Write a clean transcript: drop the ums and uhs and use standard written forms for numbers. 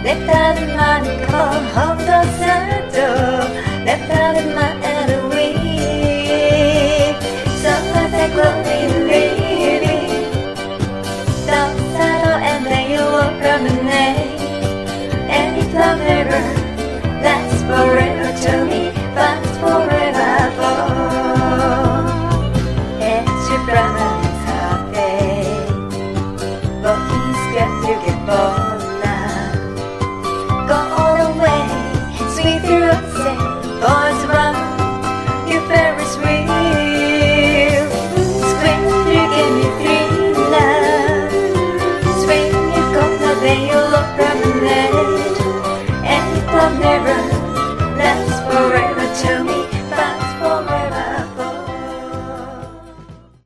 랩하는 거 험도사도 랩하는 말을 위 So glowing living Don't settle and then you will promenade Any love ever lasts forever to me Fast forever It's your brother's heartbeat But he's got to get born Boys run, you're very sweet Scream, you give me free love Swing, you go, now then you